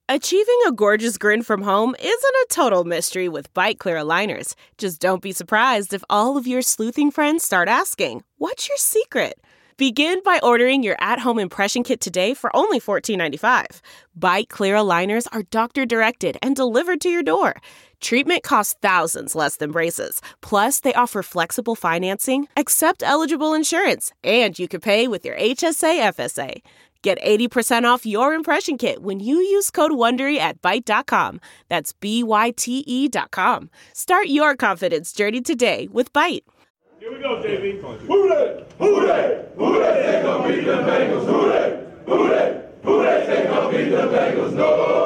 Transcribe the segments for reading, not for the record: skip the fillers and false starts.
Achieving a gorgeous grin from home isn't a total mystery with Byte Clear aligners. Just don't be surprised if all of your sleuthing friends start asking, "What's your secret?" Begin by ordering your at-home impression kit today for only $14.95. Byte Clear aligners are doctor-directed and delivered to your door. Treatment costs thousands less than braces. Plus, they offer flexible financing, accept eligible insurance, and you can pay with your HSA FSA. Get 80% off your impression kit when you use code WONDERY at Byte.com. That's BYTE.com. Start your confidence journey today with Byte. Here we go, JV. Who they? Who they? Who they say gonna beat the Bengals? Who they? Who they? Who they say gonna beat the Bengals?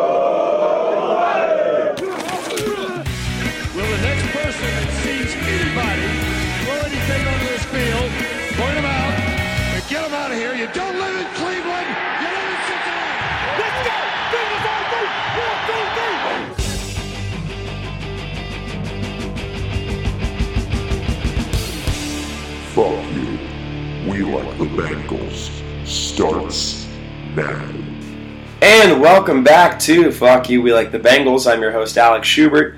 Nobody! Will the next person that sees anybody throw anything onto this field, point them out, and get them out of here? You don't live in Cleveland. You live in Cincinnati. Let's go! Bengals on three! 1, 2, 3! Fuck you. We like the Bengals. Starts now. And welcome back to Fuck You, We Like the Bengals. I'm your host, Alex Schubert.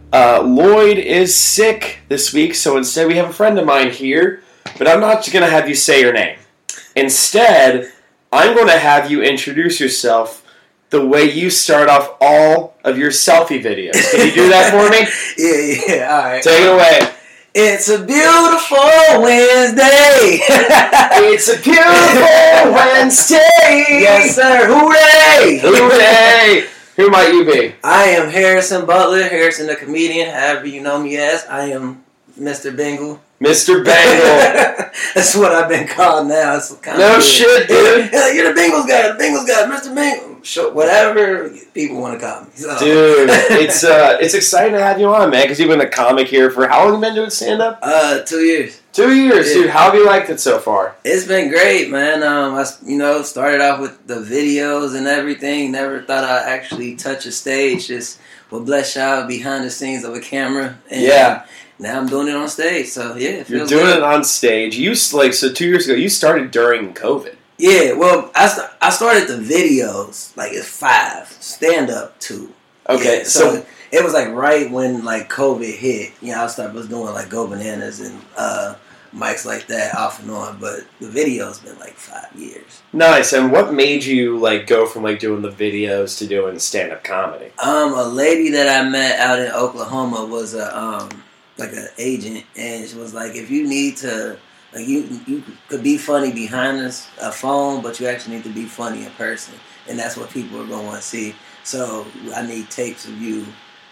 Lloyd is sick this week, so instead we have a friend of mine here, but I'm not going to have you say your name. Instead, I'm going to have you introduce yourself the way you start off all of your selfie videos. Can you do that for me? Yeah, all right. Take it away. It's a beautiful Wednesday. It's a beautiful Wednesday. Yes, sir. Hooray! Hooray! Who might you be? I am Harrison Butler, Harrison the comedian, however you know me as. I am Mr. Bengal. Mr. Bengal. That's what I've been called now. It's kind No of shit, dude. Yeah, you're the Bengals guy, Mr. Bengal. Sure, whatever people want to call me. So. Dude, it's exciting to have you on, man, because you've been a comic here for how long have you been doing stand-up? 2 years. 2 years, Yeah. dude. How have you liked it so far? It's been great, man. I started off with the videos and everything. Never thought I'd actually touch a stage. Just bless y'all behind the scenes of a camera. And Yeah. now I'm doing it on stage. So yeah, it You're feels doing good. it on stage. So 2 years ago, you started during COVID. Yeah, well, I started the videos like at 5, stand up 2. Okay, Yeah, so it was like right when like COVID hit. You know, I was doing like Go Bananas and mics like that off and on. But the video's been like 5 years. Nice. And what made you like go from like doing the videos to doing stand-up comedy? A lady that I met out in Oklahoma was like an agent, and she was like, if you need to, like you could be funny behind a phone, but you actually need to be funny in person, and that's what people are going to want to see. So I need tapes of you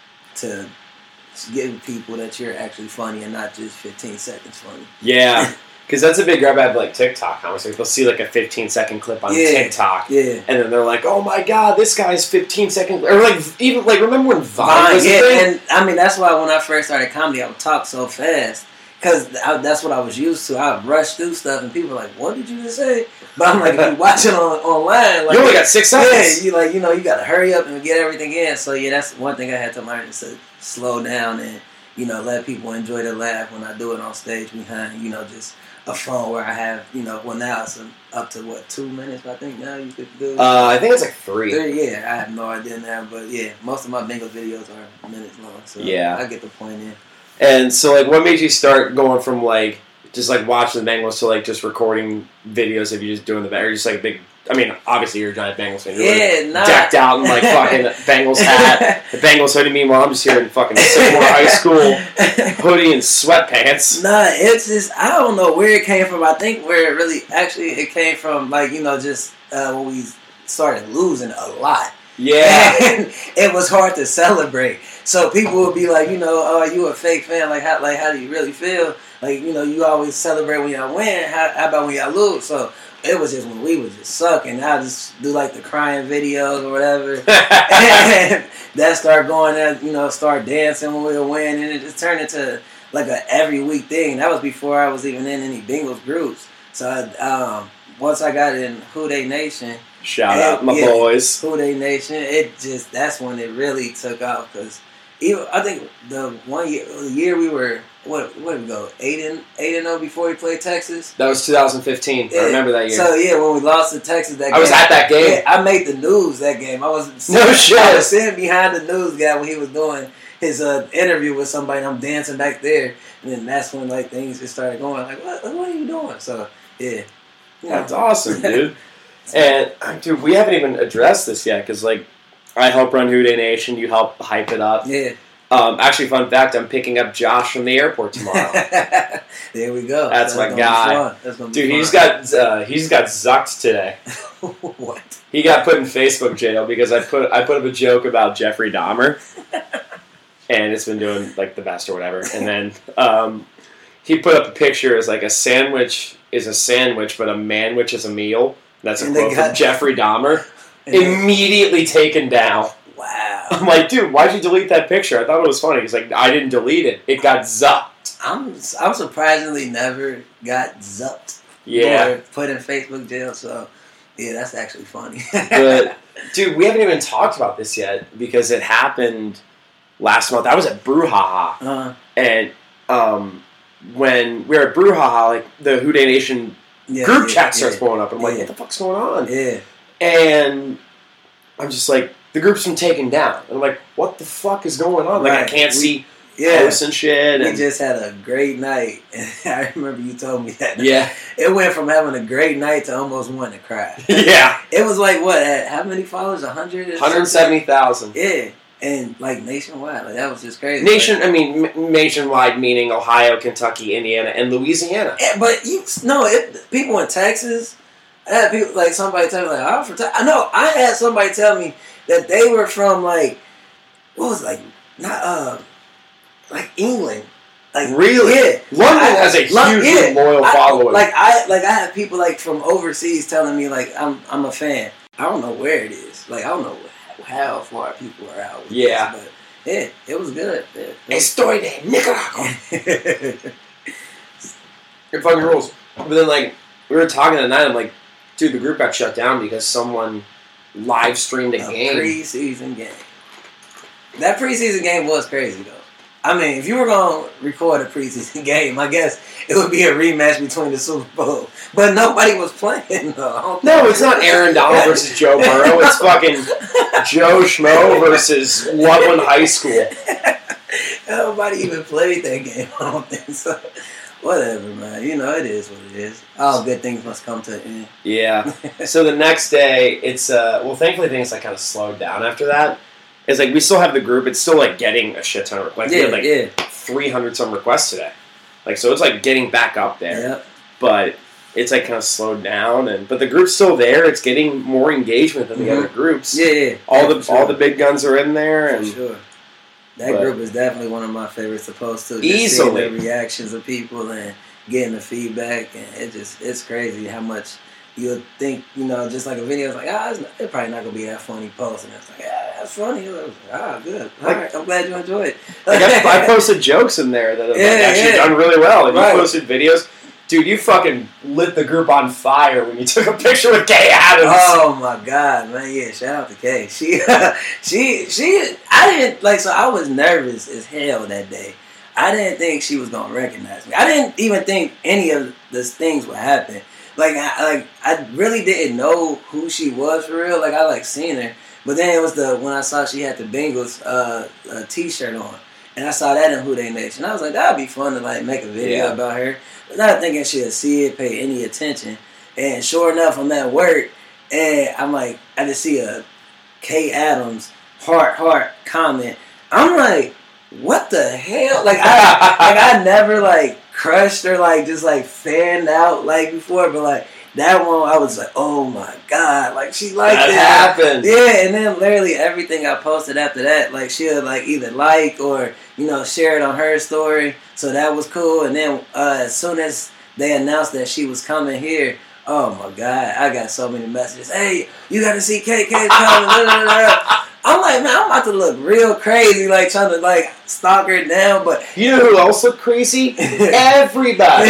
to give people that you're actually funny and not just 15 seconds funny. Yeah. Because that's a big grab out of like TikTok. I was like, they'll see like a 15-second clip on TikTok, Yeah. and then they're like, "Oh my god, this guy's 15 seconds." Or like even like remember when Vine was a thing? And I mean that's why when I first started comedy, I would talk so fast because that's what I was used to. I would rush through stuff, and people were like, "What did you just say?" But I'm like, if you watch it online, like You only got 6 seconds. Yeah, you got to hurry up and get everything in. So yeah, that's one thing I had to learn is to slow down and let people enjoy the laugh when I do it on stage behind just a phone where I have, now it's up to 2 minutes, I think now you could do. I think it's like 3. Yeah, I have no idea now, but yeah, most of my Bengals videos are minutes long, so Yeah. I get the point in. And so, like, what made you start going from, like, just, like, watching the Bengals to, like, just recording videos of you just doing the Bengals? Or just, like, big... I mean, obviously, you're a giant Bengals fan. You're, decked out in, like, fucking Bengals hat, the Bengals hoodie. Meanwhile, I'm just here in fucking Sycamore High School hoodie and sweatpants. Nah, it's just... I don't know where it came from. I think where it really... Actually, it came from, like, just when we started losing a lot. Yeah. And it was hard to celebrate. So people would be like, oh, you a fake fan? Like how do you really feel? Like, you always celebrate when y'all win. How about when y'all lose? So it was just when we was just sucking. I just do like the crying videos or whatever. And that started going there, start dancing when we were winning. And it just turned into like a every week thing. That was before I was even in any Bengals groups. So once I got in Who They Nation, Shout out my boys. Who They Nation. That's when it really took off because I think the year we were what did we go? 8-0 before we played Texas. That was 2015. I remember that year. So when we lost to Texas, that game, I was at that game. Yeah, I made the news that game. I was no shit. I was sitting behind the news guy when he was doing his interview with somebody. And I'm dancing back there, and then that's when like things just started going. Like, what are you doing? So yeah, that's awesome, dude. And dude, we haven't even addressed this yet because like I help run Who Dey Nation. You help hype it up. Yeah. Actually, fun fact: I'm picking up Josh from the airport tomorrow. There we go. That's my guy. Dude, he's got zucked today. What? He got put in Facebook jail because I put up a joke about Jeffrey Dahmer, and it's been doing like the best or whatever. And then he put up a picture as like a sandwich is a sandwich, but a manwich is a meal. That's a quote from Jeffrey Dahmer. Immediately taken down. Wow. I'm like, dude, why'd you delete that picture? I thought it was funny. He's like, I didn't delete it. It got zucked. I'm surprisingly never got zucked. Yeah. Or put in Facebook jail, so yeah, that's actually funny. But, dude, we haven't even talked about this yet because it happened last month. I was at Brouhaha. And when we were at Brouhaha, like, the Who Dey Nation group chat starts blowing up. And I'm like, what the fuck's going on? Yeah. And I'm just like, the group's been taken down. And I'm like, what the fuck is going on? Like, I can't see posts and shit. We just had a great night. I remember you told me that. Yeah. It went from having a great night to almost wanting to cry. Yeah. It was like, what, how many followers? 100? 170,000. Yeah. And, like, nationwide. Like, that was just crazy. Nationwide meaning Ohio, Kentucky, Indiana, and Louisiana. But, people in Texas, I had people, like, somebody tell me, like, I'm from Texas. I had somebody tell me that they were from, like, what was it, like, not, like, England. Like, really? Yeah. London has a huge loyal following. I had people, like, from overseas telling me, like, I'm a fan. I don't know where it is. Like, I don't know how far people are out with this, but yeah, it was good. Estoy de Nicaragua. It fucking rules. But then, like, we were talking tonight, I'm like, dude, the group got shut down because someone live streamed a game. Preseason game. That preseason game was crazy, though. I mean, if you were going to record a preseason game, I guess it would be a rematch between the Super Bowl. But nobody was playing, though. No, it's not Aaron Donald versus Joe Burrow. It's fucking Joe Schmo versus Loveland High School. Nobody even played that game, I don't think so. Whatever, man. You know, it is what it is. All good things must come to an end. Yeah. So the next day, it's, thankfully things like kind of slowed down after that. It's like we still have the group. It's still like getting a shit ton of requests. We had 300 some requests today. Like, so it's like getting back up there. Yep. But it's like kind of slowed down, but the group's still there. It's getting more engagement than the other groups. Yeah. All the big guns are in there, and for sure. That group is definitely one of my favorites to post to. Easily, seeing the reactions of people and getting the feedback, and it's crazy how much you'll think, just like a video is like, it's probably not gonna be that funny post, and it's like, that's funny. Good. All right, I'm glad you enjoyed it. Like I posted jokes in there that have actually done really well, and you posted videos. Dude, you fucking lit the group on fire when you took a picture with Kay Adams. Oh my god, man! Yeah, shout out to Kay. She, I didn't so I was nervous as hell that day. I didn't think she was gonna recognize me. I didn't even think any of those things would happen. I really didn't know who she was for real. Like, I seen her, but then it was when I saw she had the Bengals T-shirt on, and I saw that in Who Dey Nation. I was like, that'd be fun to make a video about her. But not thinking she'd see it, pay any attention. And sure enough, I'm at work, and I'm like, I just see a Kay Adams heart comment. I'm like, what the hell? I never crushed or just fanned out before, but that one I was like, oh my god, she liked that it. Happened. Yeah, and then literally everything I posted after that, she'll either or share it on her story. So that was cool. And then as soon as they announced that she was coming here, oh my god, I got so many messages. Hey, you got to see KK coming. I'm like, man, I'm about to look real crazy, trying to stalk her down. But you know who else looked crazy? Everybody.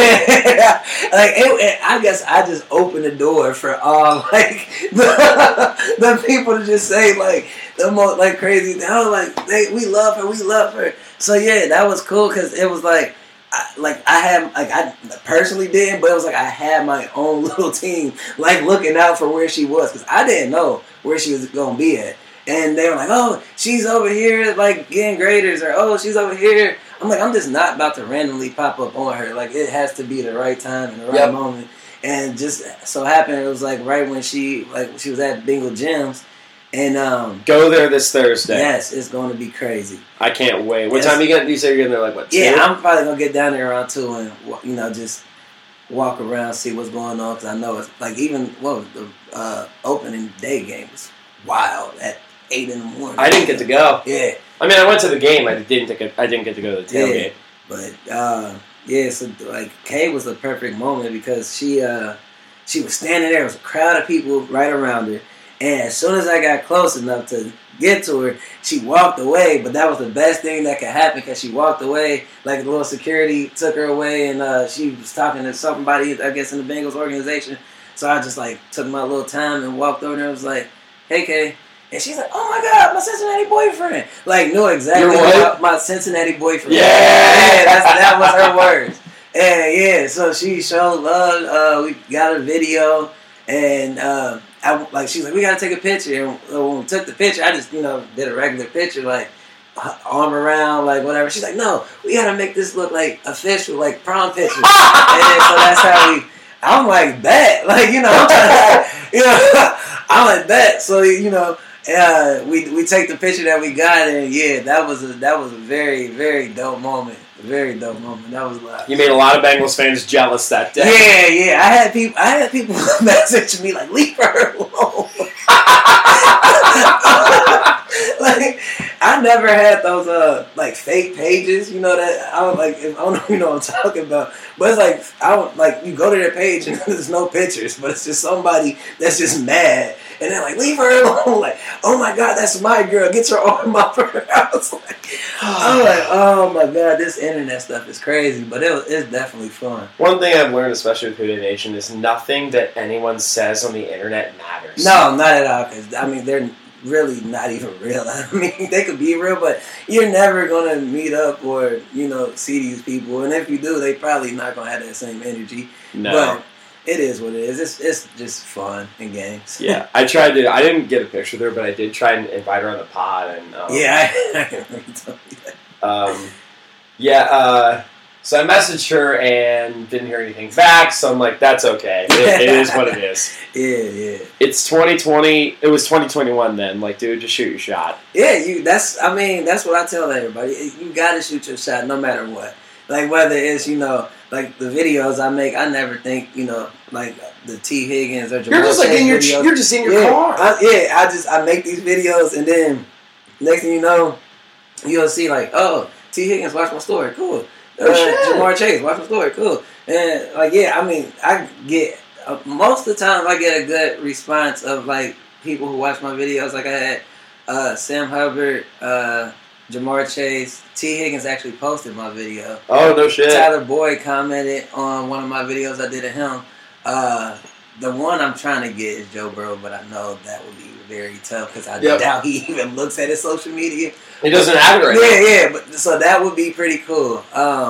I guess I just opened the door for all the people to just say the most crazy. I was we love her. So yeah, that was cool because it was I personally didn't, but it was like I had my own little team, like looking out for where she was, because I didn't know where she was gonna be at, and they were like, "Oh, she's over here, like getting graders," or "Oh, she's over here." I'm like, I'm just not about to randomly pop up on her. Like, it has to be the right time and the right moment, and just so happened it was like right when she was at Bengal Gyms. And go there this Thursday. Yes, it's going to be crazy. I can't wait. What time you say you're getting there? Like what? 2? Yeah, I'm probably gonna get down there around 2 and just walk around, see what's going on, because I know it's like even the opening day game was wild at 8 in the morning. I didn't get to go. Yeah, I mean I went to the game. I didn't get to go to the tailgate. But so like Kay was the perfect moment because she was standing there. There was a crowd of people right around her. And as soon as I got close enough to get to her, she walked away. But that was the best thing that could happen because she walked away. Like, the little security took her away, and she was talking to somebody, I guess, in the Bengals organization. So I just, took my little time and walked over there and was like, "Hey, Kay." And she's like, "Oh, my God, my Cincinnati boyfriend." Knew exactly about my Cincinnati boyfriend. Yeah! That was her words. And, so she showed love. We got a video, and she's like, "We gotta take a picture." And when we took the picture, I just, did a regular picture, like arm around, like whatever. She's like, "No, we gotta make this look like official, like prom picture." And so that's how I'm like that, I'm like that. So we take the picture that we got, and that was a very, very dope moment. Very dope moment. That was loud. You made a lot of Bengals fans jealous that day. Yeah. I had people message me like, "Leave her alone." I never had those fake pages. That I was like, I don't know if you know what I'm talking about, but it's like you go to their page and there's no pictures, but it's just somebody that's just mad. And they're like, "Leave her alone." Like, "Oh my God, that's my girl. Get your arm off her." I was like, "Oh my God, this internet stuff is crazy." But it's definitely fun. One thing I've learned, especially with Who Dey Nation, is nothing that anyone says on the internet matters. No, not at all. Because, they're really not even real. They could be real, but you're never going to meet up or, see these people. And if you do, they probably not going to have that same energy. No. But it is what it is. It's just fun and games. Yeah, I didn't get a picture of her, but I did try and invite her on the pod. And I remember you told me that. So I messaged her and didn't hear anything back, so I'm like, that's okay. It is what it is. Yeah. It's 2020. It was 2021 then. Like, dude, just shoot your shot. Yeah, that's what I tell everybody. You gotta shoot your shot no matter what. Like, whether it's, like the videos I make, I never think, like the T. Higgins or Jamal Chase videos. You're just in your car. I make these videos, and then next thing you know, you'll see like, "Oh, T. Higgins watched my story, cool. Jamar Chase watched my story, cool." And I get most of the time I get a good response of like people who watch my videos. Like I had Sam Hubbard, Jamar Chase, T. Higgins actually posted my video. Oh, no shit. Tyler Boyd commented on one of my videos I did of him. The one I'm trying to get is Joe Burrow, but I know that would be very tough because I doubt he even looks at his social media. He doesn't have it right now. Yeah, but so that would be pretty cool.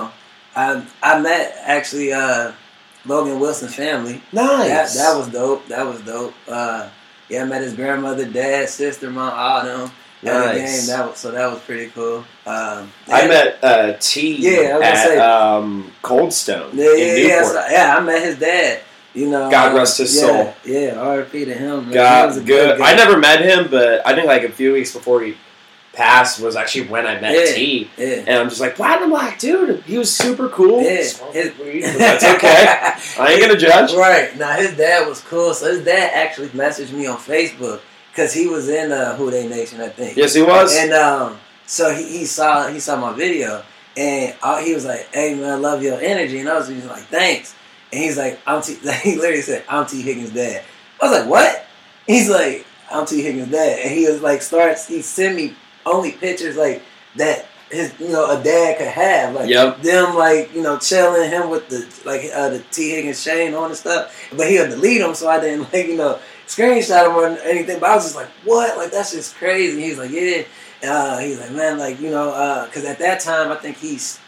I met actually Logan Wilson's family. Nice. That was dope. I met his grandmother, dad, sister, mom, all of them. Nice. That was pretty cool. I met T at Cold Stone in Newport. I met his dad. God rest his soul. Yeah, R.I.P. to him. God, he was good. I never met him, but I think like a few weeks before he passed was actually when I met T. Yeah. And I'm just like, Platinum Black, dude. He was super cool. Yeah. That's okay. I ain't gonna judge. Right. Now his dad was cool. So his dad actually messaged me on Facebook because he was in Who Dey Nation, I think. Yes, he was. And so he saw my video, and he was like, "Hey man, I love your energy," and I was just like, "Thanks." And he's like, he literally said, "I'm T. Higgins' dad." I was like, "What?" He's like, "I'm T. Higgins' dad." And he was like, he sent me only pictures like that his, a dad could have. Like them chilling him with the T. Higgins chain on and stuff. But he'll delete them, so I didn't screenshot them or anything. But I was just like, what? Like, that's just crazy. He's like, yeah. He's like, man, because at that time, I think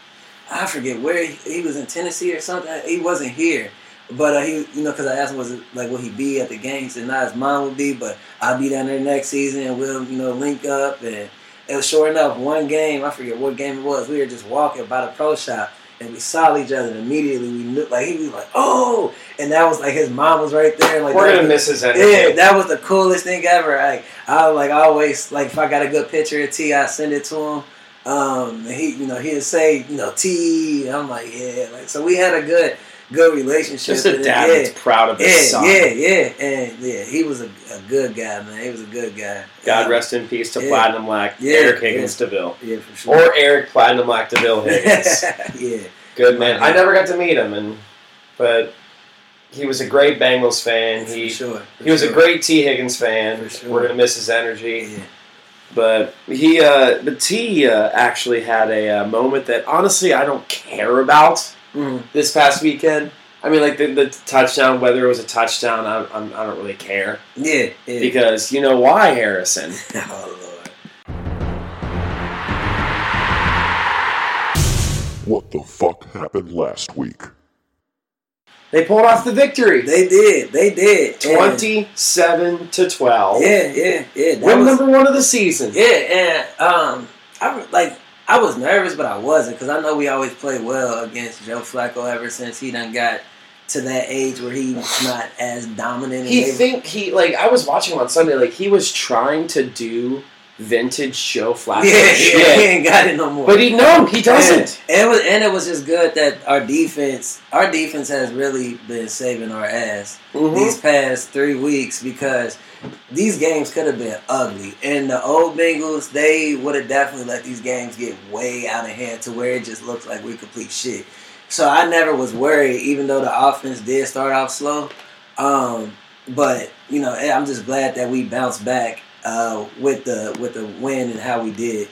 I forget where he was in Tennessee or something. He wasn't here. But he, because I asked him, was it like, will he be at the game? He said, nah, his mom would be, but I'll be down there next season and we'll, link up. And it was sure enough, one game, I forget what game it was. We were just walking by the pro shop and we saw each other and immediately we knew, like, he was like, oh, and that was like his mom was right there. Like, we're gonna miss his energy. Yeah, that was the coolest thing ever. I always, like, if I got a good picture of T, I send it to him. He'd say, T. I'm like, yeah, like, so we had a good relationship. Just a dad that's proud of his son. Yeah, and he was a good guy, man. He was a good guy. God rest in peace to Platinum Black Eric Higgins DeVille. Yeah, for sure. Or Eric Platinum Black DeVille Higgins. Yeah. Good man. I never got to meet him, but he was a great Bengals fan. He was a great T. Higgins fan. For sure. We're gonna miss his energy. Yeah. But T actually had a moment that honestly I don't care about this past weekend. I mean, like the touchdown, whether it was a touchdown, I don't really care. Yeah. Because you know why, Harrison? Oh Lord. What the fuck happened last week? They pulled off the victory. They did. 27-12. Yeah. Win number 1 of the season. Yeah, and I was nervous, but I wasn't, because I know we always play well against Joe Flacco ever since he done got to that age where he's not as dominant. I was watching him on Sunday, like, he was trying to do vintage Joe Flacco. Yeah, he ain't got it no more. But he doesn't. And it was just good that our defense has really been saving our ass these past 3 weeks, because these games could have been ugly. And the old Bengals, they would have definitely let these games get way out of hand to where it just looks like we complete shit. So I never was worried, even though the offense did start off slow. But I'm just glad that we bounced back with the win and how we did.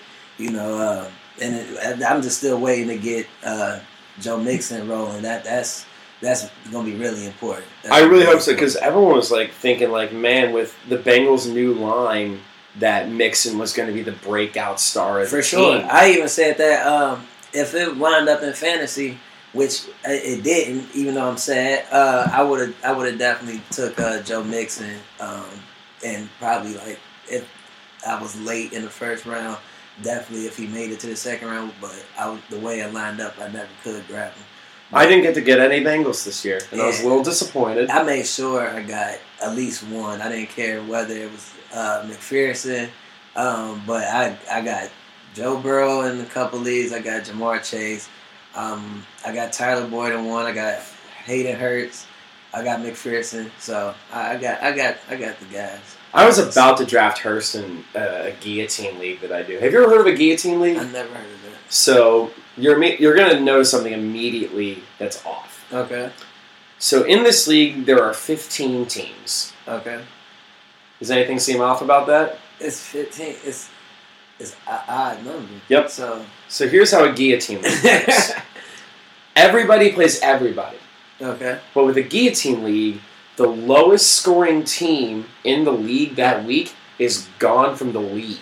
I'm just still waiting to get Joe Mixon rolling. That's gonna be really important. I really hope so, because everyone was like thinking, like, man, with the Bengals' new line, that Mixon was going to be the breakout star of the team. For sure. I even said that if it wound up in fantasy, which it didn't, even though I'm sad, I would have definitely took Joe Mixon, and probably, like, if I was late in the first round, definitely if he made it to the second round. But the way I lined up, I never could grab him. I didn't get to get any Bengals this year, and I was a little disappointed. I made sure I got at least one. I didn't care whether it was McPherson, but I got Joe Burrow in a couple leagues. I got Jamar Chase. I got Tyler Boyd in one. I got Hayden Hurts. I got McPherson. So I got the guys. I was about to draft Hurst in a guillotine league that I do. Have you ever heard of a guillotine league? I've never heard of it. So you're going to notice something immediately that's off. Okay. So in this league, there are 15 teams. Okay. Does anything seem off about that? It's 15. It's an odd number. Yep. So here's how a guillotine league works. Everybody plays everybody. Okay. But with a guillotine league, the lowest scoring team in the league that week is gone from the league.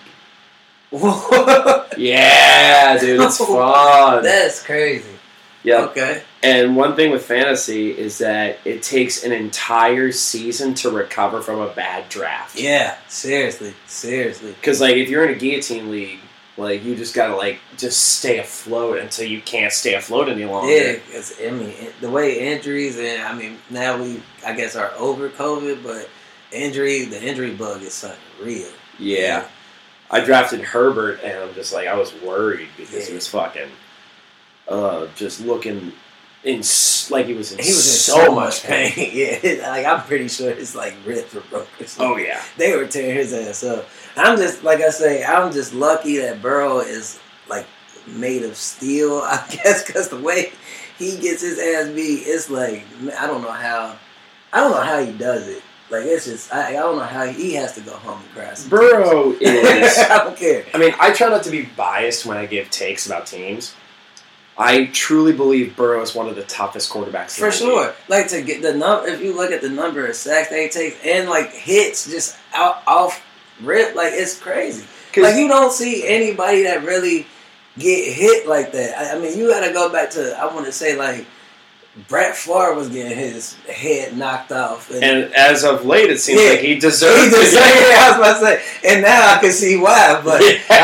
Yeah, dude, it's fun. That's crazy. Yeah. Okay. And one thing with fantasy is that it takes an entire season to recover from a bad draft. Yeah, seriously. Because, like, if you're in a guillotine league, like, you just gotta, like, just stay afloat until you can't stay afloat any longer. Yeah, because, I mean, the way injuries, and, I mean, now we, I guess, are over COVID, but the injury bug is something real. Yeah. I drafted Herbert, and I'm just like, I was worried because he was fucking just looking like he was in so much pain. Yeah, like, I'm pretty sure his, like, ribs were broken. Oh, yeah. They were tearing his ass up. I'm just, like I say, I'm just lucky that Burrow is, like, made of steel, I guess, because the way he gets his ass beat, it's like, I don't know how he does it. Like, it's just, I don't know how he has to go home and cry. Burrow is... I don't care. I mean, I try not to be biased when I give takes about teams. I truly believe Burrow is one of the toughest quarterbacks in the league. For sure. Like, to get the number, if you look at the number of sacks they take and, like, hits just off rip, like, it's crazy. Like, you don't see anybody that really get hit like that. I mean, you got to go back to, I want to say, like, Brett Favre was getting his head knocked off. And as of late, it seems like he deserved it. I was about to say. And now I can see why. But,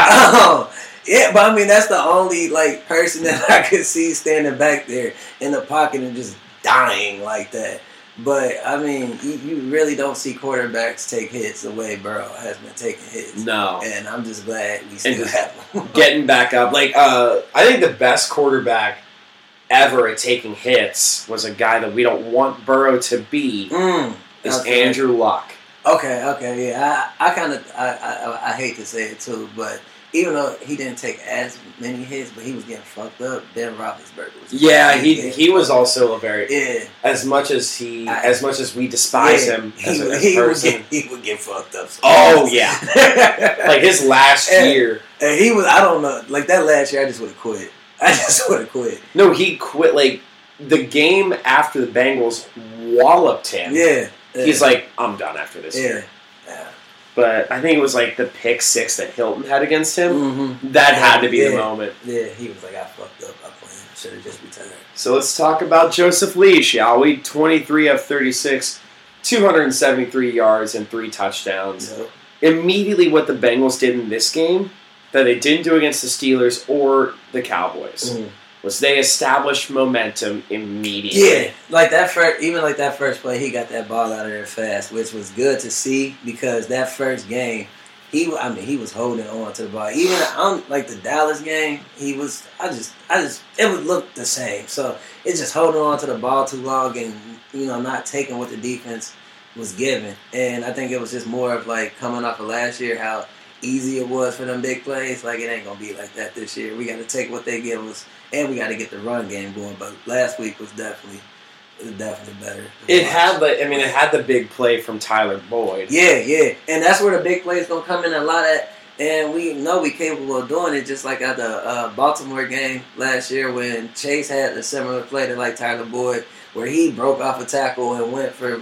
yeah, but I mean, that's the only, like, person that I could see standing back there in the pocket and just dying like that. But, I mean, you really don't see quarterbacks take hits the way Burrow has been taking hits. No. And I'm just glad we still have them. Getting back up. Like, I think the best quarterback ever at taking hits was a guy that we don't want Burrow to be is Andrew Luck. Okay, yeah. I hate to say it too, but even though he didn't take as many hits, but he was getting fucked up. Ben Roethlisberger was. Yeah, he was also a very as much as we despise him as a person. He would get fucked up. Oh yeah, like his last year. And he was. I don't know. Like that last year, I just would have quit. No, he quit like the game after the Bengals walloped him. Yeah. He's like, I'm done after this year. Yeah. But I think it was like the pick six that Hilton had against him. Mm-hmm. That had to be the moment. Yeah, he was like, I fucked up. I should have just retired. So let's talk about Joseph Lee, shall we? 23 of 36, 273 yards and 3 touchdowns. Yep. Immediately what the Bengals did in this game that they didn't do against the Steelers or the Cowboys was they established momentum immediately. Yeah, like that first play, he got that ball out of there fast, which was good to see because that first game, he was holding on to the ball. Even on like the Dallas game, it would look the same. So it's just holding on to the ball too long and not taking what the defense was given. And I think it was just more of like coming off of last year how easy it was for them big plays. Like, it ain't going to be like that this year. We got to take what they give us, and we got to get the run game going. But last week was definitely better. It had the big play from Tyler Boyd. Yeah. And that's where the big play is going to come in a lot at. And we know we're capable of doing it, just like at the Baltimore game last year when Chase had a similar play to like Tyler Boyd, where he broke off a tackle and went for,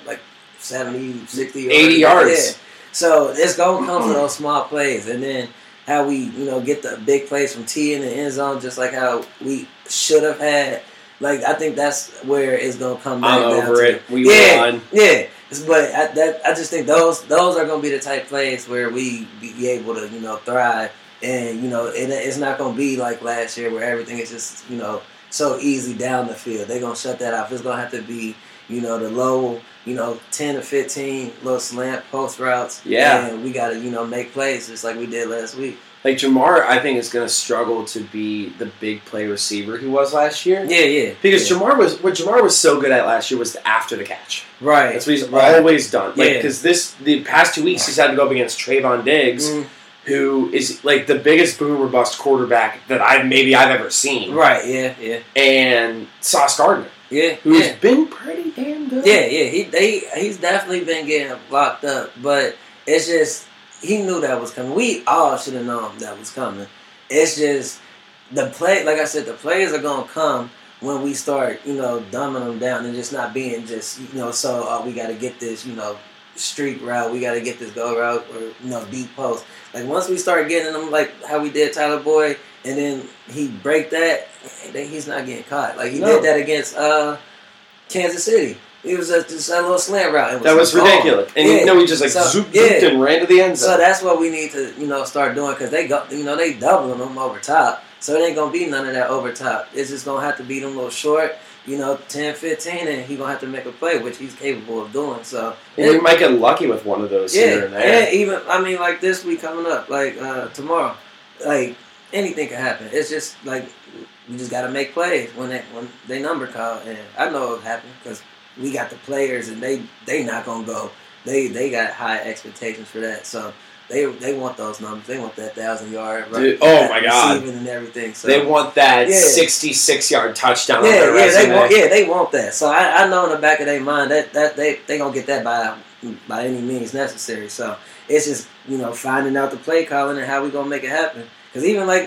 70, 60 80 yards. Yeah. So it's going to come from those small plays. And then how we, get the big plays from T in the end zone, just like how we should have had. Like, I think that's where it's going to come back I'm down over to. it. We won. Yeah. But I just think those are going to be the type plays where we be able to, thrive. And, it's not going to be like last year where everything is just, so easy down the field. They're going to shut that off. It's going to have to be, the low, 10 to 15 little slant post routes. Yeah. And we got to, make plays just like we did last week. Like, Jamar, I think, is going to struggle to be the big play receiver he was last year. Yeah. Because Jamar was so good at last year was the after the catch. Right. That's what he's always done. Like, because the past 2 weeks he's had to go up against Trayvon Diggs, who is like the biggest boom or bust quarterback that I've ever seen. Right. Yeah. And Sauce Gardner. Yeah. Who's been pretty damn good. Yeah. He's definitely been getting locked up, but it's just. He knew that was coming. We all should have known that was coming. It's just the play. Like I said, the players are gonna come when we start, dumbing them down and just not being just, so we got to get this, streak route. We got to get this go route or deep post. Like once we start getting them, like how we did Tyler Boyd, and then he break that, he's not getting caught. Like he did that against Kansas City. It was just a little slant route. That was ridiculous. And he just zooped and ran to the end zone. So that's what we need to, start doing because they go, they doubling them over top. So it ain't going to be none of that over top. It's just going to have to be them little short, 10, 15, and he's going to have to make a play, which he's capable of doing. So we might get lucky with one of those here and there. Yeah, even, like this week coming up, like tomorrow, like anything can happen. It's just like we just got to make plays when they number call. And I know it'll happen because we got the players, and they not gonna go. They got high expectations for that, so they want those numbers. They want that 1,000-yard, right? Oh my God, receiving and everything. So they want that 66-yard touchdown. On their resume. They want that. So I know in the back of their mind that they gonna get that by any means necessary. So it's just finding out the play calling and how we gonna make it happen. Because even like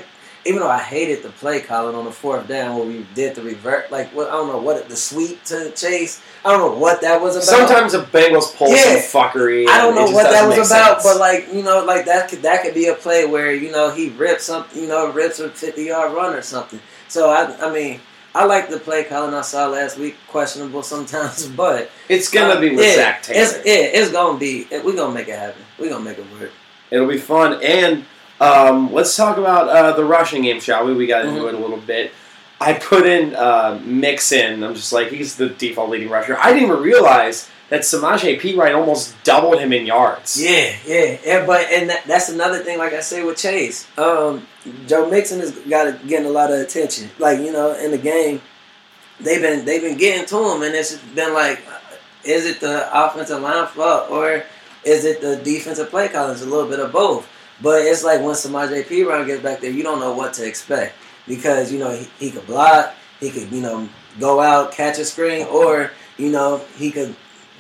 even though I hated the play calling on the fourth down where we did the revert, like I don't know what the sweep to Chase. I don't know what that was about. Sometimes the Bengals pull some fuckery. I don't know what that was about, sense. but like that could be a play where he rips something, rips a 50-yard run or something. So I mean. I like the play calling I saw last week. Questionable sometimes, but it's gonna be with Zach Taylor. It's gonna be. We're gonna make it happen. We're gonna make it work. It'll be fun. And let's talk about the rushing game, shall we? We got into it a little bit. I put in Mixon. I'm just like, he's the default leading rusher. I didn't even realize that Samaje Perine almost doubled him in yards. Yeah. But that's another thing. Like I say with Chase, Joe Mixon has getting a lot of attention. Like in the game, they've been getting to him, and it's been like, is it the offensive line fault or is it the defensive play calling? It's a little bit of both. But it's like when Samaje Perine gets back there, you don't know what to expect because he could block, he could go out, catch a screen, or he could.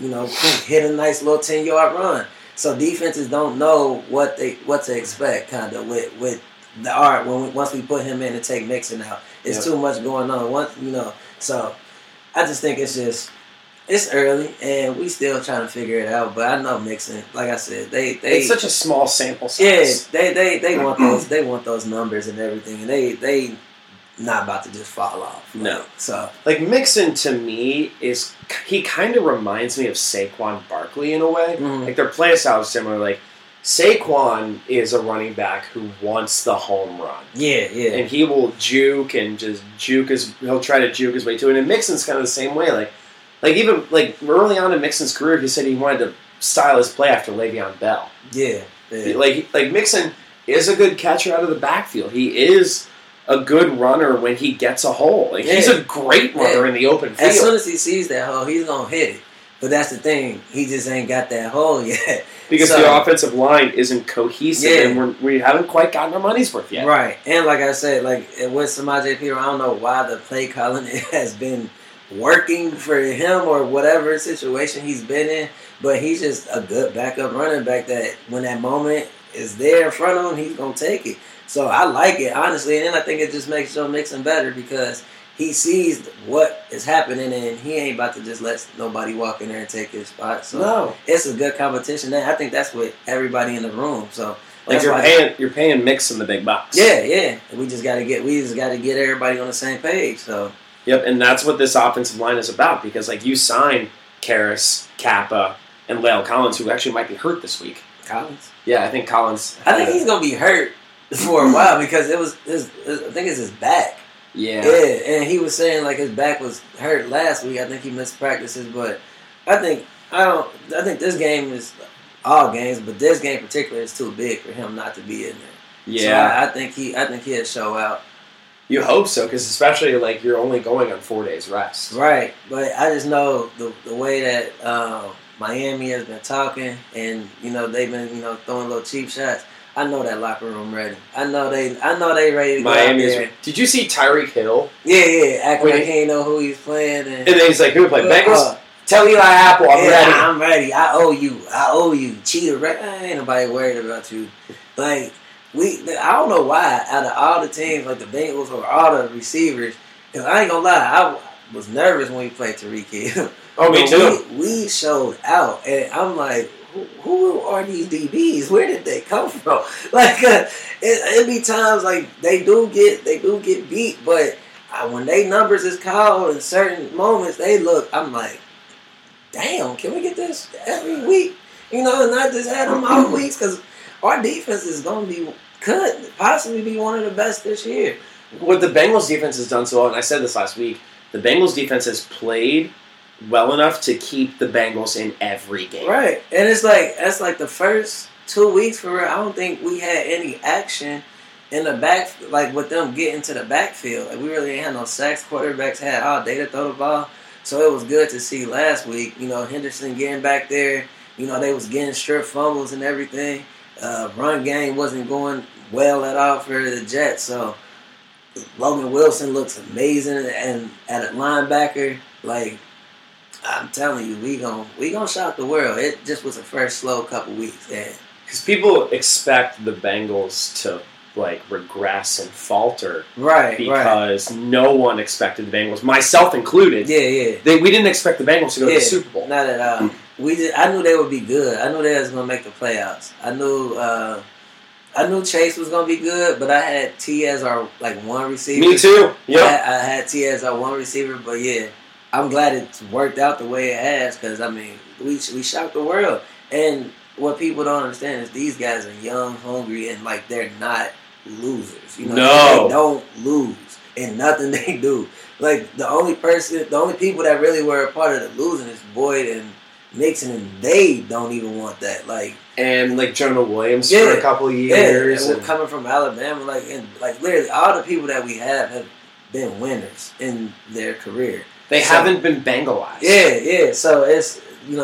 Hit a nice little 10-yard run. So defenses don't know what to expect, kind of with the art once we put him in and take Mixon out. It's too much going on. So I just think it's early and we still trying to figure it out. But I know Mixon, like I said, it's such a small sample size. Yeah, they want those numbers and everything, and they not about to just fall off. No. So Mixon to me he kind of reminds me of Saquon Barkley in a way. Mm-hmm. Like their play style is similar. Like Saquon is a running back who wants the home run. Yeah. And he will juke and just he'll try to juke his way to it. And Mixon's kind of the same way. Like even early on in Mixon's career, he said he wanted to style his play after Le'Veon Bell. Yeah. Like Mixon is a good catcher out of the backfield. He is a good runner when he gets a hole. He's a great runner in the open field. As soon as he sees that hole, he's going to hit it. But that's the thing. He just ain't got that hole yet. Because the offensive line isn't cohesive and we haven't quite gotten our money's worth yet. Right. And like I said, with Samaje Perine, I don't know why the play calling has been working for him or whatever situation he's been in, but he's just a good backup running back that when that moment is there in front of him, he's going to take it. So I like it, honestly, and then I think it just makes Joe Mixon better because he sees what is happening and he ain't about to just let nobody walk in there and take his spot. So It's a good competition. And I think that's what everybody in the room. So you're paying Mixon the big bucks. Yeah. We just gotta get everybody on the same page. So yep, and that's what this offensive line is about because you sign Karras, Kappa, and La'el Collins, who actually might be hurt this week. Collins? Yeah, I think Collins. I think he's gonna be hurt for a while because it was I think it's his back. Yeah, and he was saying his back was hurt last week. I think he missed practices, but I think this game is all games, but this game in particular is too big for him not to be in there. Yeah, so I think he'll show out. You hope so, because especially you're only going on 4 days rest, right? But I just know the way that Miami has been talking, and they've been throwing little cheap shots. I know that locker room ready. I know they ready to go out there. Did you see Tyreek Hill? Yeah, acting like he ain't know who he's playing. And then he's like, who play Bengals? Tell Eli Apple I'm ready. I'm ready. I owe you. Cheater. Ain't nobody worried about you. I don't know why out of all the teams, the Bengals or all the receivers, because I ain't gonna lie, I was nervous when we played Tyreek Hill. Oh, me too. We showed out, and I'm like, who are these DBs? Where did they come from? It be times they do get beat, but when they numbers is called in certain moments, I'm like, damn, can we get this every week? And not just have them all weeks because our defense is going to could possibly be one of the best this year. What the Bengals defense has done so well, and I said this last week, the Bengals defense has played well enough to keep the Bengals in every game. Right. And it's that's the first 2 weeks for real. I don't think we had any action in the back, with them getting to the backfield. We really ain't had no sacks. Quarterbacks had all day to throw the ball. So it was good to see last week, Henderson getting back there. They was getting strip fumbles and everything. Run game wasn't going well at all for the Jets. So Logan Wilson looks amazing and at a linebacker, I'm telling you, we gonna shock the world. It just was the first slow couple weeks, because people expect the Bengals to like regress and falter, right? Because no one expected the Bengals, myself included. Yeah. We didn't expect the Bengals to go to the Super Bowl. Not at all. I knew they would be good. I knew they was gonna make the playoffs. I knew Chase was gonna be good, but I had T as our one receiver. Me too. Yeah, I had T as our one receiver, but yeah, I'm glad it's worked out the way it has because I mean we shocked the world. And what people don't understand is these guys are young, hungry, and they're not losers. You know, no, they don't lose in nothing they do. Like the only people that really were a part of the losing is Boyd and Mixon, and they don't even want that. And Jonah Williams for a couple of years. And we're coming from Alabama, literally all the people that we have been winners in their career. They haven't been Bengalized. Yeah. So it's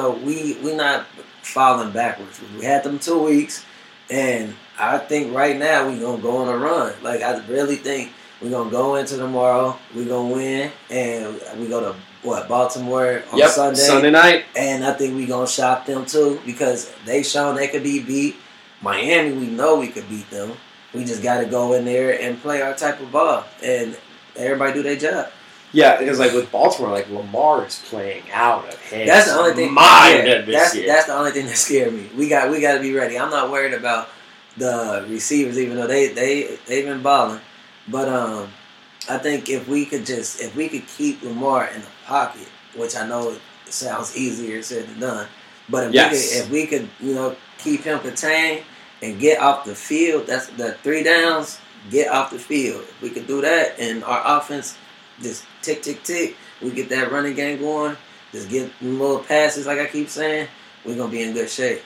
we not falling backwards. We had them 2 weeks, and I think right now we're gonna go on a run. I really think we're gonna go into tomorrow. We're gonna win, and we go to Baltimore on Sunday night. And I think we're going to shock them too because they shown they could be beat. Miami, we know we could beat them. We just got to go in there and play our type of ball and everybody do their job. Yeah, because with Baltimore, Lamar is playing out of his That's the only thing. this year. That's the only thing that scared me. We got to be ready. I'm not worried about the receivers, even though they've been balling. But I think if we could keep Lamar in the pocket, which I know it sounds easier said than done, but if we could keep him contained and get off the field, that's the 3 downs, get off the field. If we could do that and our offense just tick, tick, tick, we get that running game going, just get little passes like I keep saying, we're going to be in good shape.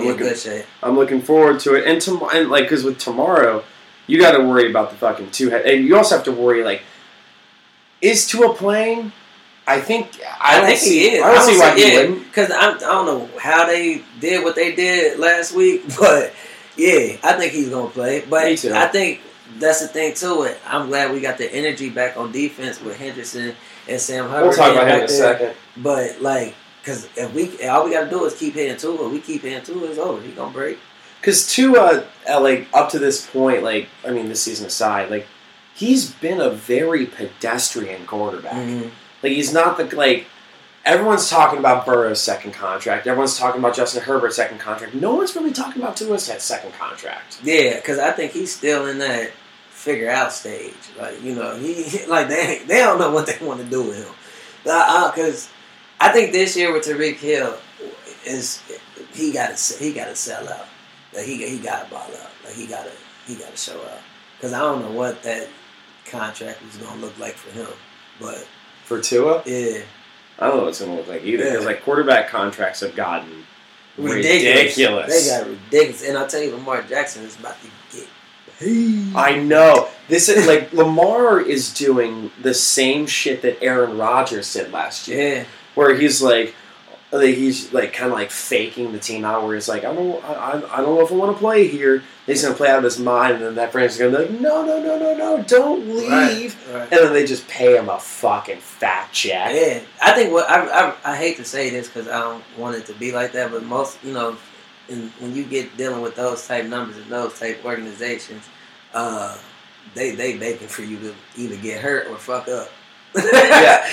I'm looking forward to it. And because with tomorrow, you got to worry about the fucking two-head. And you also have to worry, is Tua playing? I think he is. I don't see why he wouldn't. Because I don't know how they did what they did last week, but yeah, I think he's going to play. But I think that's the thing, too. I'm glad we got the energy back on defense with Henderson and Sam Hubbard. We'll talk about him in a second. But, because all we got to do is keep hitting Tua. We keep hitting Tua, it's over. He's going to break. Because Tua, up to this point, this season aside, he's been a very pedestrian quarterback. Mm-hmm. He's not everyone's talking about Burrow's second contract. Everyone's talking about Justin Herbert's second contract. No one's really talking about Tua's second contract. Yeah, because I think he's still in that figure out stage. He they don't know what they want to do with him. Because I think this year with Tyreek Hill he got to sell out. He got to ball out. He got to show out. Because I don't know what that contract was going to look like for him. But for Tua? Yeah. I don't know what it's going to look like either. Because quarterback contracts have gotten ridiculous. They got ridiculous. And I'll tell you, Lamar Jackson is about to get paid. I know. This is Lamar is doing the same shit that Aaron Rodgers did last year. Yeah. Where he's kind of faking the team out where he's I don't know if I want to play here. He's going to play out of his mind, and then that friend's going to be no, don't leave. Right. And then they just pay him a fucking fat check. Yeah. I think I hate to say this because I don't want it to be like that, but most, when you get dealing with those type numbers and those type organizations, they begging for you to either get hurt or fuck up. Yeah,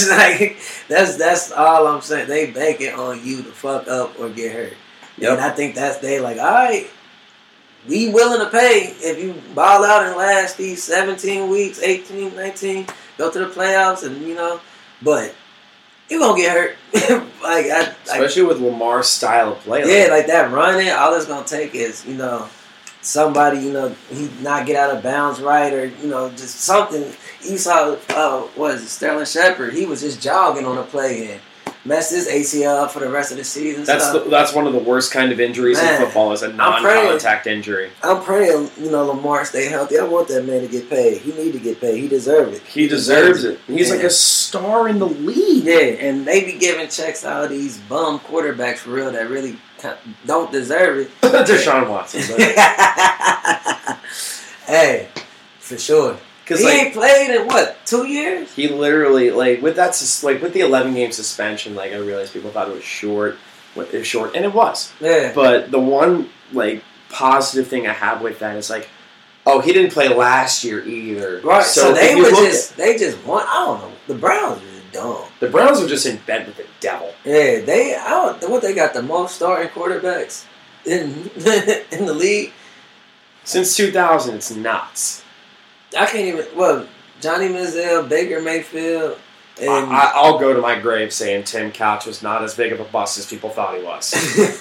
that's all I'm saying. They banking on you to fuck up or get hurt. Yep. And I think they all right, we willing to pay if you ball out and last these 17 weeks, 18, 19, go to the playoffs, and but you're gonna get hurt. Especially with Lamar's style of play. Yeah, that running, all it's gonna take is somebody, he not get out of bounds right, or just something. You saw Sterling Shepard? He was just jogging on a play and messed his ACL up for the rest of the season. That's one of the worst kind of injuries in football, is a non-contact injury. I'm praying, Lamar stay healthy. I want that man to get paid. He need to get paid. He deserves it. He deserves it. He's a star in the league. Yeah, and they be giving checks out of these bum quarterbacks for real that really don't deserve it. Deshaun Watson. Hey, for sure. Because he ain't played in 2 years? He literally with the 11-game suspension, I realized people thought it was short. It was short, and it was. Yeah. But the one positive thing I have with that is Oh, he didn't play last year either. Right. So if they you were look they just won. I don't know. The Browns were just dumb. The Browns are just in bed with the devil. Yeah, they got the most starting quarterbacks in in the league. Since 2000, it's nuts. I can't even. Well, Johnny Manziel, Baker Mayfield, and I'll go to my grave saying Tim Couch was not as big of a bust as people thought he was.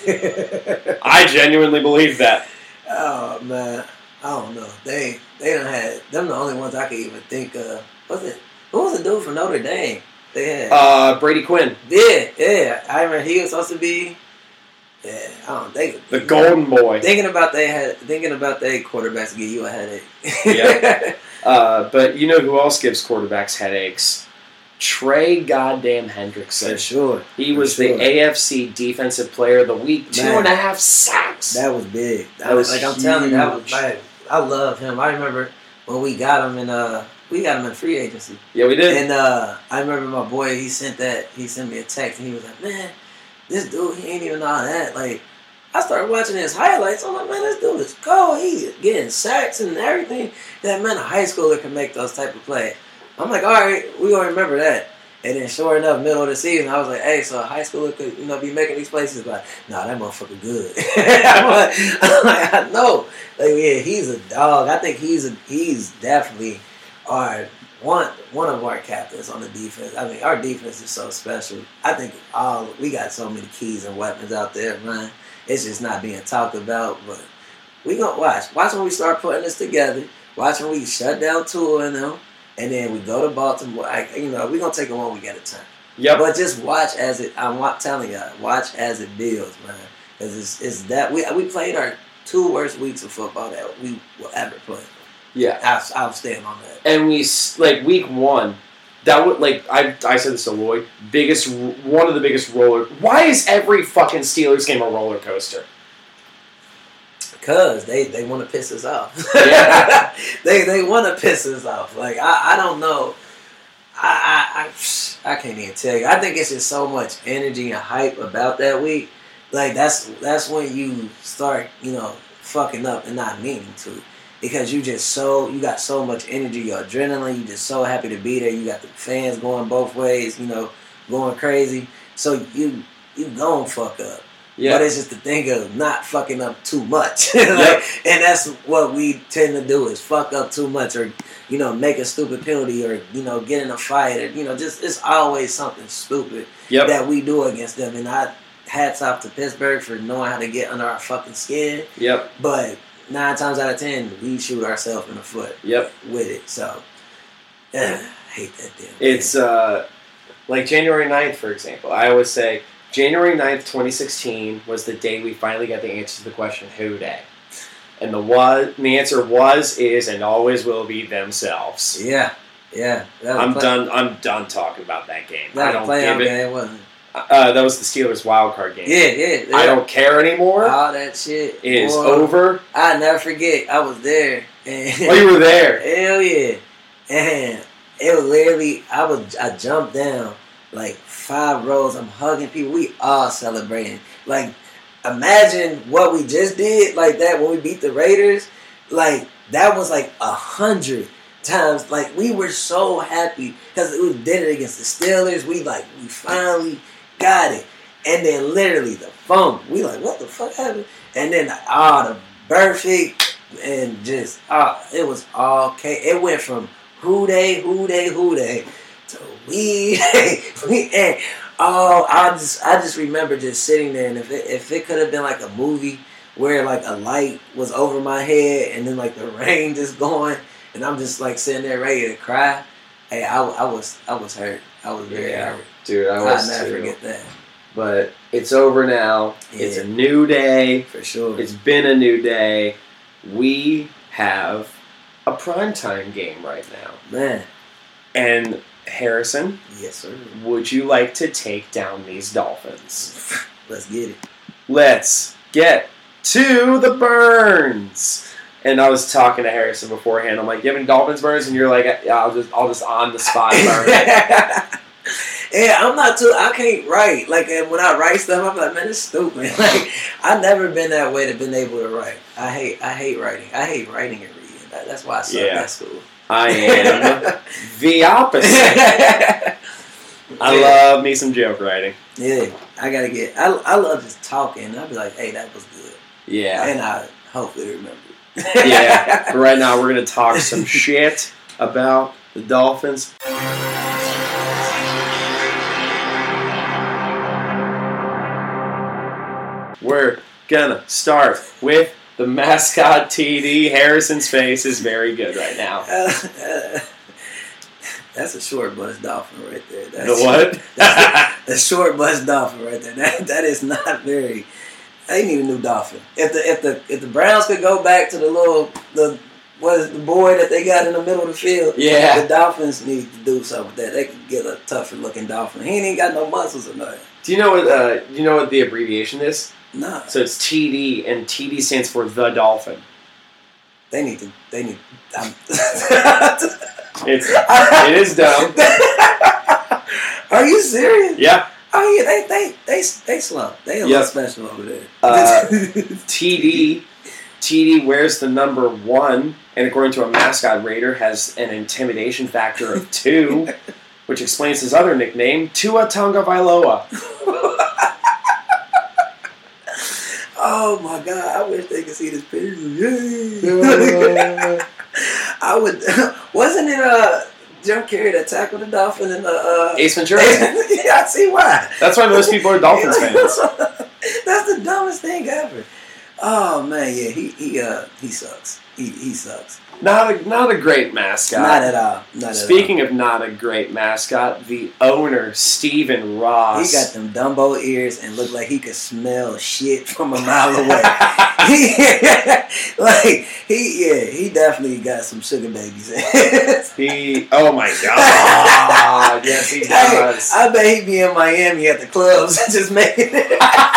I genuinely believe that. Oh man, I don't know. They done had them the only ones I could even think of. Who was the dude from Notre Dame? They had Brady Quinn. Yeah. I remember he was supposed to be. Yeah, I don't think The golden boy. Thinking about their quarterbacks give you a headache. Yeah. But you know who else gives quarterbacks headaches? Trey goddamn Hendrickson. For sure. He was the AFC Defensive Player of the Week. 2.5 sacks. That was big. That was like I'm telling you, that was like I love him. I remember when we got him in free agency. Yeah, we did. And I remember my boy, he sent me a text and he was like, man, this dude, he ain't even all that. Like, I started watching his highlights. I'm like, man, this dude is cold. He's getting sacks and everything. That man, a high schooler can make those type of plays. I'm like, all right, we gonna remember that. And then, sure enough, middle of the season, I was like, hey, so a high schooler could, be making these places. Like, nah, that motherfucker good. I'm like, I know. Like, yeah, he's a dog. I think he's definitely one of our captains on the defense. I mean, our defense is so special. I think we got so many keys and weapons out there, man. It's just not being talked about, but we gonna watch. Watch when we start putting this together. Watch when we shut down Tua and them, and then we go to Baltimore. We gonna take it one week at a time. Yep. But just watch as it. I'm telling y'all, watch as it builds, man. Because it's that we played our 2 worst weeks of football that we will ever play. Yeah, I'll stand on that. And we week 1. That would I said this to Lloyd. One of the biggest roller. Why is every fucking Steelers game a roller coaster? Because they want to piss us off. Yeah. they want to piss us off. Like I don't know. I can't even tell you. I think it's just so much energy and hype about that week. Like that's when you start fucking up and not meaning to. Because you got so much energy, your adrenaline, you just so happy to be there. You got the fans going both ways, going crazy. So you gon' fuck up. Yeah. But it's just the thing of not fucking up too much. And that's what we tend to do is fuck up too much or, make a stupid penalty or, get in a fight or, just it's always something stupid that we do against them. And hats off to Pittsburgh for knowing how to get under our fucking skin. Yep. But 9 times out of 10, we shoot ourselves in the foot. Yep. With it. So, I hate that damn thing. It's like January 9th, for example. I always say January 9th, 2016 was the day we finally got the answer to the question, who day? And the answer was, is, and always will be themselves. Yeah. Yeah. I'm done talking about that game. I don't give it. Game, wasn't it? That was the Steelers wildcard game. Yeah. I don't care anymore. All that shit is over. I never forget. I was there. And you were there. Hell yeah. And it was literally, I jumped down like 5 rows. I'm hugging people. We all celebrating. Like, imagine what we just did like that when we beat the Raiders. Like, that was like 100 times. Like, we were so happy because we did it against the Steelers. We finally got it. And then literally the phone. We like, what the fuck happened? And then the birthday and just it was all okay. It went from who they to we and I just remember just sitting there, and if it could have been like a movie where like a light was over my head and then like the rain just going and I'm just like sitting there ready to cry. Hey, I was hurt. I was very hurt. Dude, I'll never forget that. But it's over now. Yeah. It's a new day. For sure. It's been a new day. We have a primetime game right now. Man. And Harrison. Yes, sir. Would you like to take down these Dolphins? Let's get it. Let's get to the burns. And I was talking to Harrison beforehand. I'm like, you have any Dolphins burns? And you're like, yeah, I'll just on the spot burn. Yeah, I can't write. Like, when I write stuff, I'm like, man, it's stupid. Like, I've never been that way to been able to write. I hate writing. I hate writing and reading. That's why I suck at school. I am the opposite. I love me some joke writing. Yeah, I love just talking. I'll be like, hey, that was good. Yeah. And I hopefully remember. Yeah. But right now, we're going to talk some shit about the Dolphins. We're gonna start with the mascot TD. Harrison's face is very good right now. That's a short bus dolphin right there. That's, The what? That's a short bus dolphin right there. That is not very. They need a new dolphin. If the Browns could go back to the boy that they got in the middle of the field? Yeah. The Dolphins need to do something with that. They could get a tougher looking dolphin. He ain't got no muscles or nothing. Do you know what the abbreviation is? Nah. So it's TD, and TD stands for the Dolphin. It is dumb. Are you serious? Yeah. Oh yeah, they slow. They a little special over there. TD wears the number 1, and according to a mascot rater, has an intimidation factor of 2, which explains his other nickname, Tua Tagovailoa. Oh my God! I wish they could see this picture. I would. Wasn't it Jim Carrey that tackled the dolphin in the Ace Ventura? Yeah, I see why. That's why most people are Dolphins fans. That's the dumbest thing ever. Oh man, yeah, he sucks. He sucks. Not a great mascot. Not at all. Speaking of not a great mascot, the owner, Stephen Ross. He got them Dumbo ears and looked like he could smell shit from a mile away. He definitely got some sugar babies. Oh my God. Yes, he does. I bet he'd be in Miami at the clubs just making it.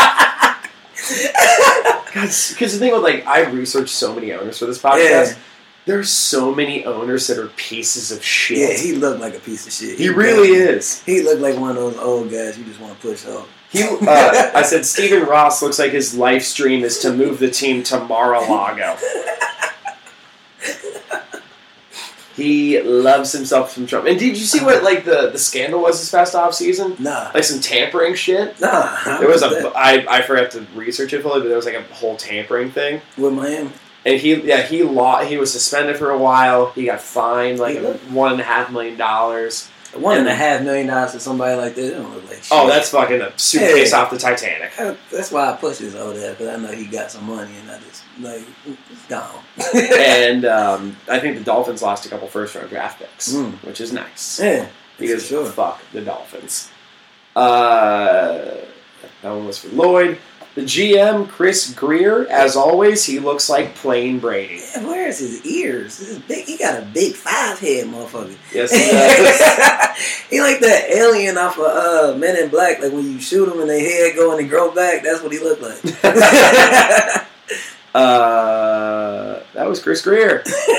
Because the thing with, I researched so many owners for this podcast. Yeah. There's so many owners that are pieces of shit. Yeah, he looked like a piece of shit. He really is. He looked like one of those old guys you just want to push off. I said Stephen Ross looks like his life dream is to move the team to Mar-a-Lago. He loves himself some Trump. And did you see what the scandal was this past off season? Nah. Like some tampering shit? Nah. There was I forgot to research it fully, but there was a whole tampering thing. With Miami? And he was suspended for a while. He got fined $1.5 million. $1.5 million to somebody like that, they don't look like shit. Oh, that's fucking a suitcase off the Titanic. That's why I push his old ass, because I know he got some money and I just, it's gone. And I think the Dolphins lost a couple first-round draft picks, which is nice. Yeah, because fuck the Dolphins. That one was for Lloyd. The GM, Chris Greer, as always, he looks like plain Brady. Yeah, where's his ears? He got a big 5-head motherfucker. Yes, he does. He like that alien off of Men in Black. Like when you shoot him and their head go and they grow back, that's what he looked like. That was Chris Greer.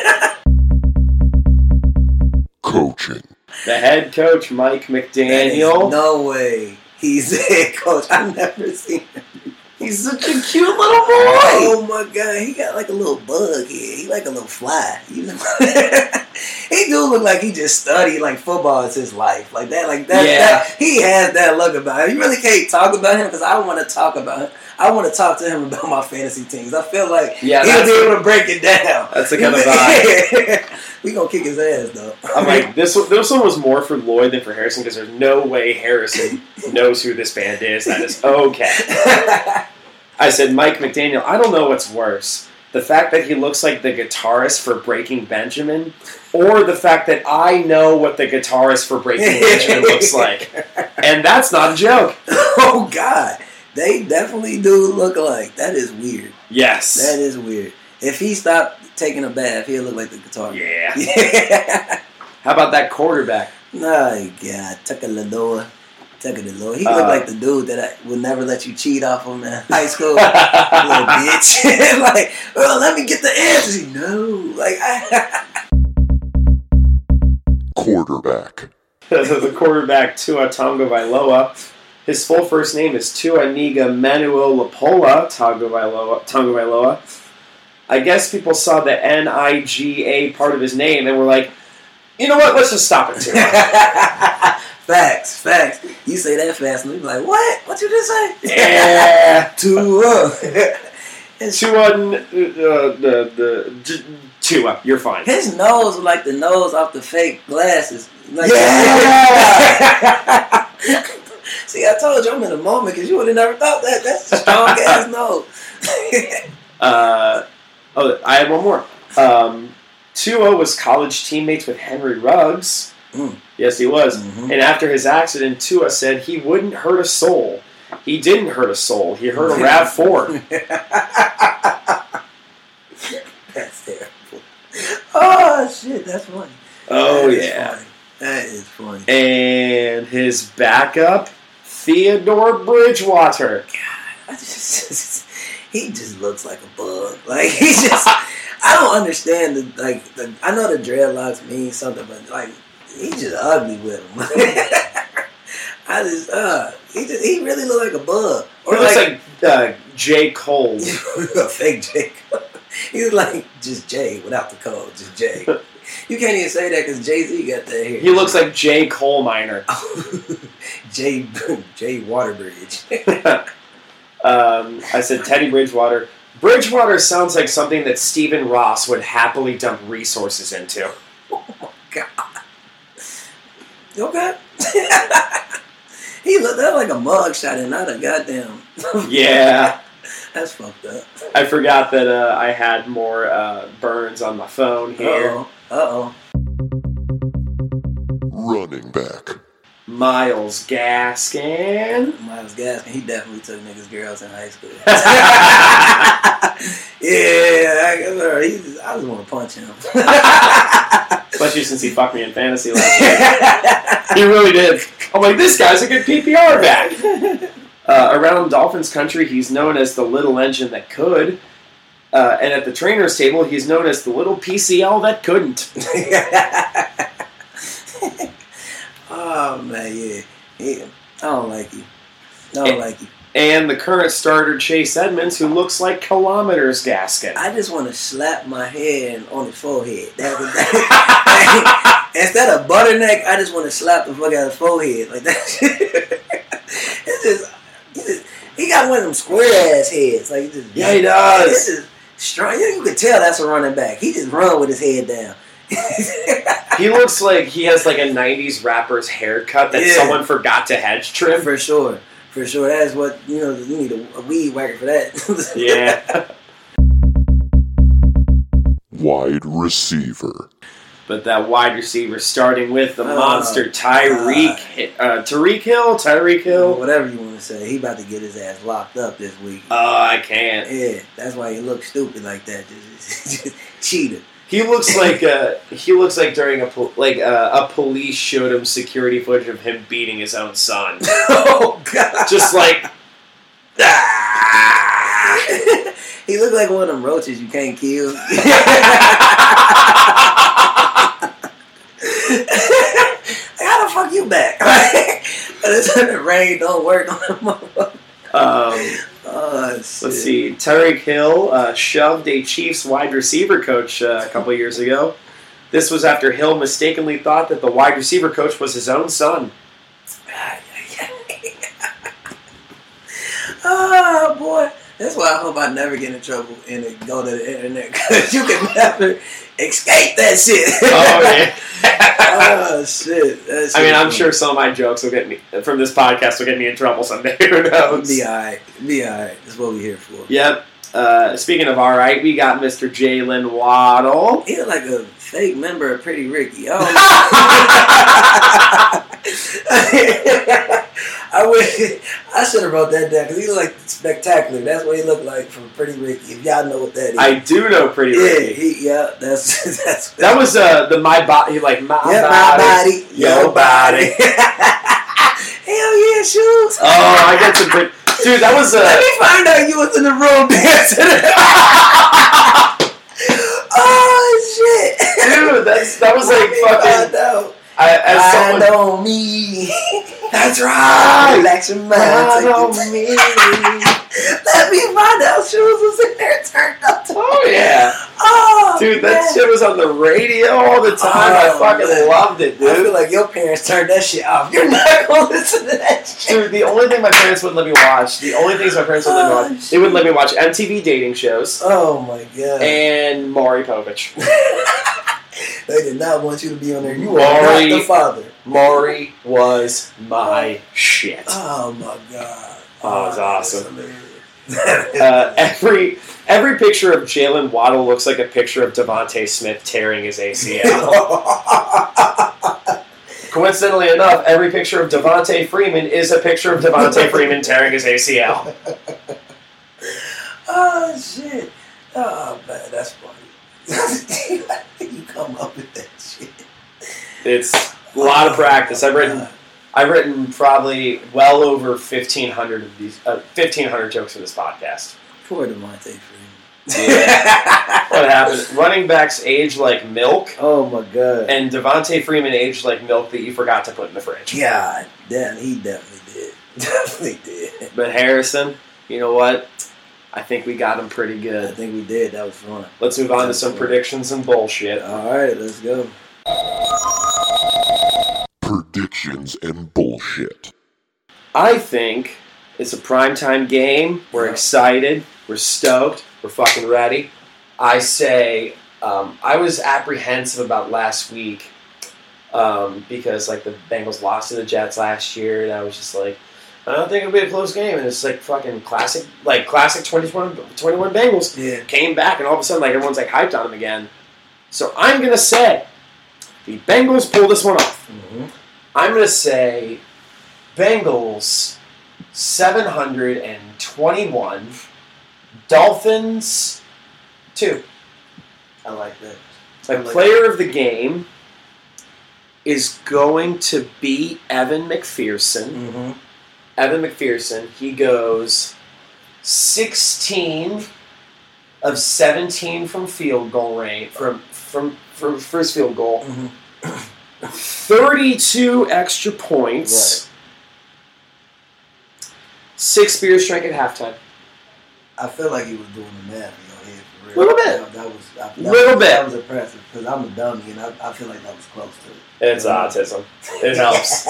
Coaching. The head coach, Mike McDaniel. No way. He's the head coach. I've never seen him. He's such a cute little boy. Oh my God, he got like a little bug here. He like a little fly. You know? He do look like he just studied football as his life. Like that. Yeah. He has that look about him. You really can't talk about him because I want to talk about him. I want to talk to him about my fantasy teams. I feel like he'll be able to break it down. That's the kind of vibe. We gonna kick his ass though. I'm like, this one was more for Lloyd than for Harrison because there's no way Harrison knows who this band is. That is okay. I said, Mike McDaniel, I don't know what's worse. The fact that he looks like the guitarist for Breaking Benjamin, or the fact that I know what the guitarist for Breaking Benjamin looks like. And that's not a joke. Oh, God. They definitely do look alike. That is weird. Yes. That is weird. If he stopped taking a bath, he'll look like the guitarist. Yeah. How about that quarterback? Oh, God. Tucker He looked like the dude that I would never let you cheat off him in high school. Little bitch. Let me get the answers. No. Quarterback. The quarterback, Tua Tagovailoa. His full first name is Tua Niga Manuel Lapola Tagovailoa. I guess people saw the Niga part of his name and were like, you know what? Let's just stop it too. Facts. You say that fast, and we be like, what? What you just say? Yeah. Tua. Tua, you're fine. His nose was like the nose off the fake glasses. Like, Yeah. See, I told you I'm in a moment because you would have never thought that. That's a strong ass nose. I had one more. Tua was college teammates with Henry Ruggs. Yes, he was. Mm-hmm. And after his accident, Tua said he wouldn't hurt a soul. He didn't hurt a soul. He hurt a RAV4. That's terrible. Oh, shit, that's funny. Oh, yeah. That is funny. And his backup, Theodore Bridgewater. God, he just looks like a bug. Like, he just... I don't understand I know the dreadlocks mean something, but like he's just ugly with them. He really look like a bug. Or he looks like J. Cole. A fake J. Cole. He's like just J without the code, just J. You can't even say that because Jay-Z got that hair. He looks like J. Coal Miner. J. Waterbridge. I said Teddy Bridgewater. Bridgewater sounds like something that Stephen Ross would happily dump resources into. Oh my God. Okay. He looked like a mugshot and not a goddamn. Yeah. That's fucked up. I forgot that I had more burns on my phone here. Uh-oh. Running back. Miles Gaskin. He definitely took niggas' girls in high school. Yeah, I just want to punch him. Especially since he fucked me in fantasy last year. He really did. I'm like, this guy's a good PPR back. Around Dolphins country, he's known as the little engine that could. And at the trainer's table, he's known as the little PCL that couldn't. Oh, man, yeah. I don't like you. And the current starter, Chase Edmonds, who looks like Kilometers Gaskin. I just want to slap my hand on his forehead. Instead of butter neck, I just want to slap the fuck out of his forehead. Like that. He got one of them square ass heads. Like yeah, he does. This is strong. You can tell that's a running back. He just run with his head down. He looks like he has like a 90s rapper's haircut that someone forgot to hedge trim. For sure. That's what, you need a weed whacker for that. Yeah. Wide receiver. But that wide receiver starting with the monster Tyreek Hill. Whatever you want to say. He about to get his ass locked up this week. Oh, I can't. Yeah, that's why he looks stupid like that. Just cheater. He looks like during a police showed him security footage of him beating his own son. Oh God! Just like he looked like one of them roaches you can't kill. How the fuck you back? The rain don't work on that motherfucker. Let's see. Tyreek Hill shoved a Chiefs wide receiver coach a couple years ago. This was after Hill mistakenly thought that the wide receiver coach was his own son. Oh, boy. That's why I hope I never get in trouble and go to the internet, because you can never escape that shit. Oh, yeah. Oh, shit. I mean, I'm sure some of my jokes will get me, from this podcast, will get me in trouble someday. Who knows? Be alright. That's what we're here for. Yep. Speaking of alright, we got Mr. Jalen Waddle. He look like a fake member of Pretty Ricky. I should have wrote that down, because he looked like Spectacular. That's what he looked like from Pretty Ricky. If y'all know what that is. I do know Pretty Ricky. That's that was the my body, like my body, your body. Hell yeah, shoes. Oh, I got some pretty. Dude, that was Let me find out you was in the room dancing. Oh shit, dude, that was like fucking. Grind on me. That's right. Relax your mind. Grind on me. Let me find out shoes was in there turned up. Oh, yeah. Oh, dude, man. that shit was on the radio all the time. I fucking loved it, dude. I feel like your parents turned that shit off. You're not going to listen to that shit. Dude, the only thing my parents wouldn't let me watch, they wouldn't let me watch MTV dating shows. Oh, my God. And Maury Povich. They did not want you to be on there. You are Maury, not the father. Maury was my shit. Oh, my God. Oh, it was awesome. That's Every picture of Jalen Waddle looks like a picture of Devontae Smith tearing his ACL. Coincidentally enough, every picture of Devontae Freeman is a picture of Devontae Freeman tearing his ACL. Oh, shit. Oh, man, that's funny. You come up with that shit. It's a lot of practice. I've written probably well over 1,500 of these 1,500 jokes for this podcast. Poor Devontae Freeman. Yeah. What happened? Running backs age like milk. Oh my God. And Devontae Freeman aged like milk that you forgot to put in the fridge. God damn, he definitely did. Definitely did. But Harrison, you know what? I think we got him pretty I good. think we did. That was fun. Let's move on to some predictions and bullshit. All right, let's go. Predictions and bullshit. I think it's a primetime game. We're excited. We're stoked. We're fucking ready. I say, I was apprehensive about last week because like the Bengals lost to the Jets last year, and I was just like, I don't think it'll be a close game. And it's like fucking classic 2021 Bengals came back, and all of a sudden like everyone's like hyped on them again. So I'm gonna say the Bengals pull this one off. Mm-hmm. I'm gonna say Bengals 721, Dolphins 2. I like that. The player of the game is going to be Evan McPherson. Mm-hmm. Evan McPherson, he goes 16 of 17 from field goal range, from first field goal. Mm-hmm. 32 extra points. Right. 6 beers drank at halftime. I feel like he was doing the math in your head for real. Little bit. That was impressive because I'm a dummy and I feel like that was close to it. It's autism. It helps.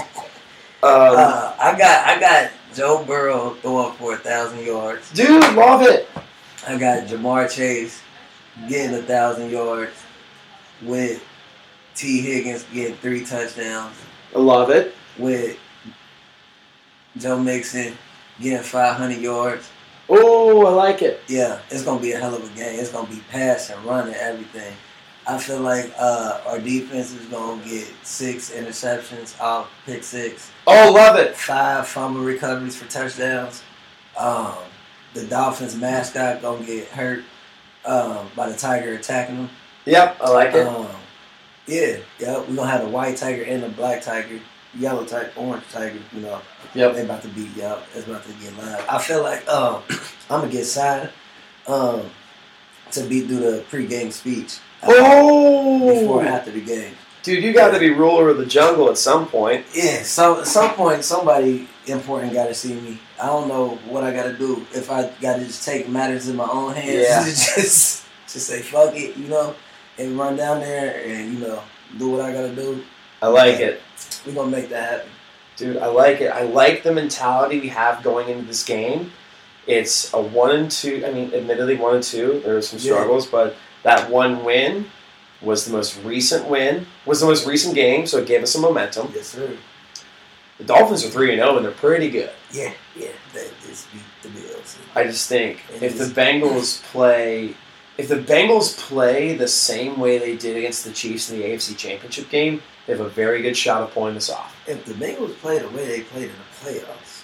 I got Joe Burrow throwing for 1,000 yards. Dude, love it. I got Jamar Chase getting 1,000 yards with T. Higgins getting 3 touchdowns. I love it. With Joe Mixon getting 500 yards. Oh, I like it. Yeah, it's going to be a hell of a game. It's going to be passing, running, everything. I feel like our defense is going to get 6 interceptions off pick 6. Oh, love it. 5 fumble recoveries for touchdowns. The Dolphins mascot going to get hurt by the tiger attacking them. Yep, I like it. We're going to have the white tiger and the black tiger, yellow tiger, orange tiger, you know. Yep. They about to be, it's about to get loud. I feel like I'm going to get signed to do the pregame speech. Before and after the game. Dude, you got to be ruler of the jungle at some point. Yeah, so at some point, somebody important got to see me. I don't know what I got to do. If I got to just take matters in my own hands, just say fuck it, you know, and run down there and, you know, do what I got to do. I like it. We're going to make that happen. Dude, I like it. I like the mentality we have going into this game. It's a 1-2. I mean, admittedly, 1-2. There were some struggles, but that one win was the most recent game, so it gave us some momentum. Yes, sir. The Dolphins are 3-0, and they're pretty good. Yeah, they just beat the Bills. I just think if the Bengals play the same way they did against the Chiefs in the AFC Championship game, they have a very good shot of pulling this off. If the Bengals play the way they played in the playoffs,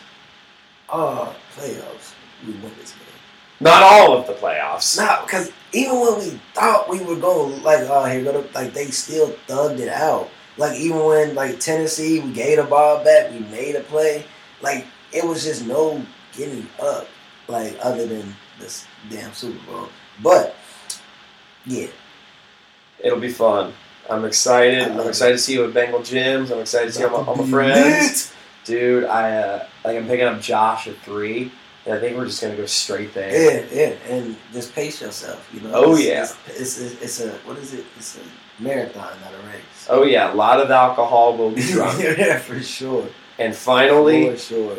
we win this game. Not all of the playoffs. No, because even when we thought we were going, they still thugged it out. Like, even when, Tennessee, we gave the ball back, we made a play. Like, it was just no getting up, other than this damn Super Bowl. But, yeah. It'll be fun. I'm excited. I'm excited to see you at Bengal gyms. I'm excited to see all my friends. Dude, I'm picking up Josh at 3. And I think we're just gonna go straight there. Yeah, and just pace yourself. You know. Oh, It's a what is it? It's a marathon, not a race. Oh yeah, a lot of alcohol will be drunk. Yeah, for sure. And finally, For sure.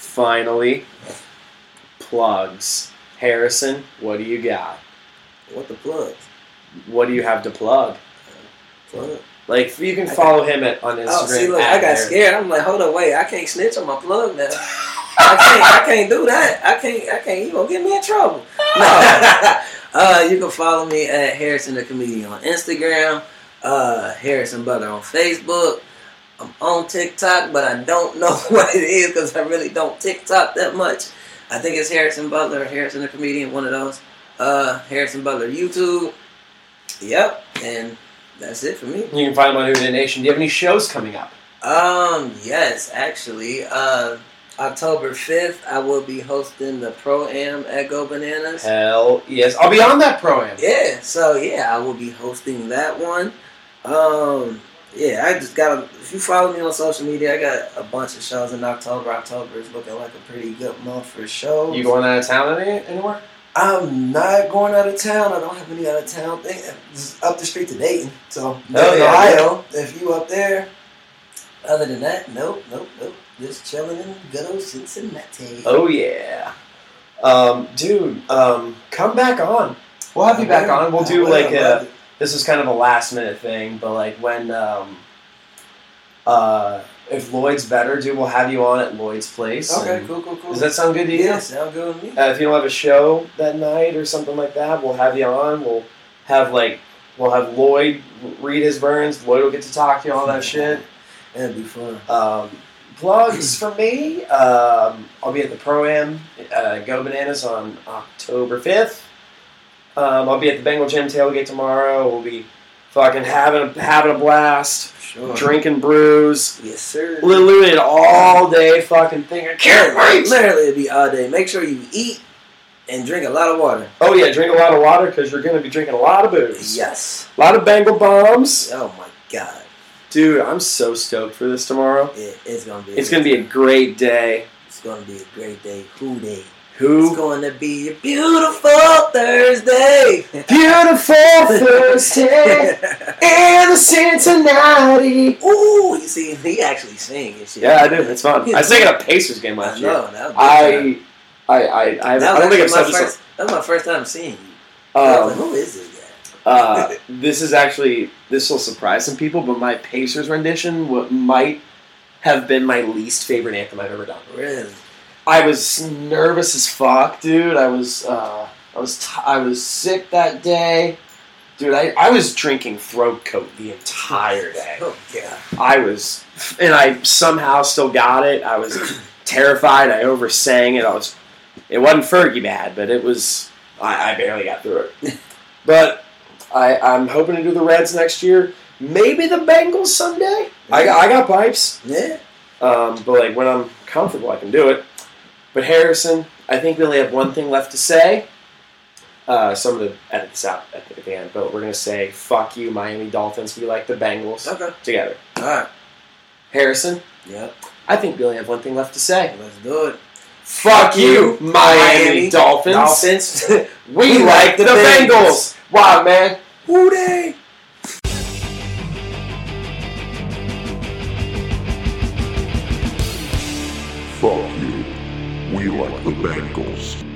plugs. Harrison, what do you got? What the plugs? What do you have to plug? Plug? Like, you can follow him on Instagram. Oh, see, look, at I got Harrison. scared. I'm like, hold on, wait, I can't snitch on my plug now. I can't do that. I can't. You gonna get me in trouble? No. You can follow me at Harrison the Comedian on Instagram. Harrison Butler on Facebook. I'm on TikTok, but I don't know what it is because I really don't TikTok that much. I think it's Harrison Butler, Harrison the Comedian, one of those. Harrison Butler YouTube. Yep, and that's it for me. You can find him on Who Did Nation. Do you have any shows coming up? Yes, actually. October 5th, I will be hosting the Pro-Am at Go Bananas. Hell yes. I'll be on that Pro-Am. Yeah, so I will be hosting that one. I just got if you follow me on social media, I got a bunch of shows in October. October is looking like a pretty good month for shows. You going out of town anywhere? I'm not going out of town. I don't have any out of town thing. Just up the street to Dayton. So, Ohio, if you up there. Other than that, nope. Just chilling in good old Cincinnati. Oh, yeah. Dude, come back on. We'll have you back on. We'll do this is kind of a last minute thing, but like when, if Lloyd's better, dude, we'll have you on at Lloyd's place. Okay, cool. Does that sound good to you? Yeah, sound good to me. If you don't have a show that night or something like that, we'll have you on. We'll have Lloyd read his burns. Lloyd will get to talk to you, all that shit. That'd be fun. Plugs for me. I'll be at the Pro-Am Go Bananas on October 5th. I'll be at the Bengal Gym tailgate tomorrow. We'll be fucking having a blast. Sure. Drinking brews. Yes, sir. Literally all day fucking thing. I can't wait. Literally, it'll be all day. Make sure you eat and drink a lot of water. Oh yeah, drink a lot of water because you're going to be drinking a lot of booze. Yes. A lot of Bengal bombs. Oh my God. Dude, I'm so stoked for this tomorrow. It's gonna be. It's gonna be a great day. It's gonna be a great day. Who day? Who? It's gonna be a beautiful Thursday. Beautiful Thursday in Cincinnati. Ooh, you see, he actually sings and shit. Yeah, I do. It's fun. I sang at a Pacers game last year. That was I don't think I've said this. That was my first time seeing you. I was like, who is this guy? This will surprise some people, but my Pacers rendition might have been my least favorite anthem I've ever done. Really? I was nervous as fuck, dude. I was sick that day. Dude, I was drinking throat coat the entire day. Oh, God. And I somehow still got it. I was terrified. I oversang it. It wasn't Fergie bad, but it was, I barely got through it. But I'm hoping to do the Reds next year. Maybe the Bengals someday. I got pipes. Yeah. But like when I'm comfortable, I can do it. But Harrison, I think we only have one thing left to say. So I'm going to edit this out at the end, but we're going to say, fuck you, Miami Dolphins. We like the Bengals. Okay. Together. All right. Harrison? Yep. I think we only have one thing left to say. Let's do it. Fuck you, Miami Dolphins. We like the Bengals. Wow, man. Who they? Fuck you. We like the Bengals.